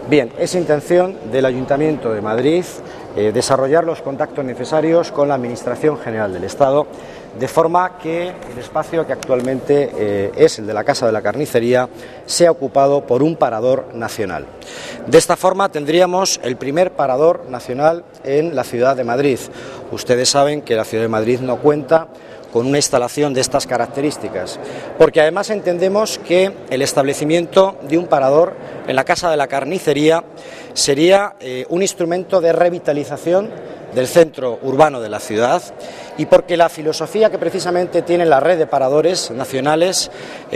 Bien, es intención del Ayuntamiento de Madrid desarrollar los contactos necesarios con la Administración General del Estado, de forma que el espacio que actualmente es el de la Casa de la Carnicería sea ocupado por un parador nacional. De esta forma tendríamos el primer parador nacional en la ciudad de Madrid. Ustedes saben que la ciudad de Madrid no cuenta con una instalación de estas características, porque además entendemos que el establecimiento de un parador en la Casa de la Carnicería sería un instrumento de revitalización del centro urbano de la ciudad, y porque la filosofía que precisamente tiene la red de paradores nacionales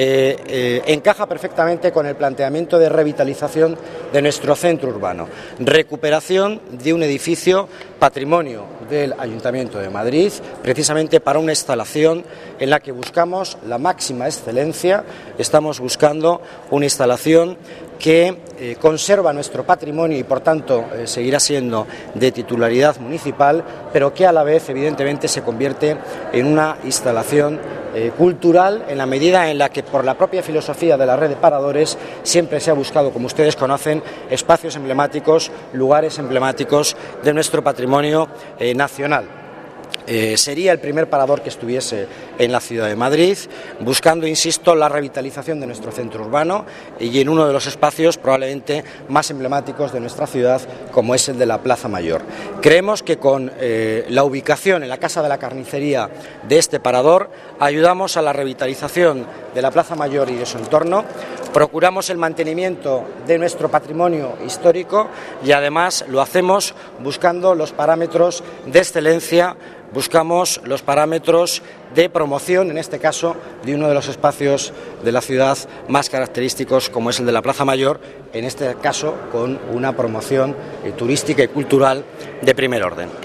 encaja perfectamente con el planteamiento de revitalización de nuestro centro urbano, recuperación de un edificio patrimonio del Ayuntamiento de Madrid, precisamente para una instalación en la que buscamos la máxima excelencia. Estamos buscando una instalación que conserva nuestro patrimonio y, por tanto, seguirá siendo de titularidad municipal, pero que a la vez, evidentemente, se convierte en una instalación cultural, en la medida en la que, por la propia filosofía de la red de paradores, siempre se ha buscado, como ustedes conocen, espacios emblemáticos, lugares emblemáticos de nuestro patrimonio nacional. Sería el primer parador que estuviese en la ciudad de Madrid, buscando, insisto, la revitalización de nuestro centro urbano y en uno de los espacios probablemente más emblemáticos de nuestra ciudad, como es el de la Plaza Mayor. Creemos que con la ubicación en la Casa de la Carnicería de este parador ayudamos a la revitalización de la Plaza Mayor y de su entorno, procuramos el mantenimiento de nuestro patrimonio histórico y además lo hacemos buscando los parámetros de excelencia, buscamos los parámetros de promoción, en este caso, de uno de los espacios de la ciudad más característicos, como es el de la Plaza Mayor, en este caso con una promoción turística y cultural de primer orden.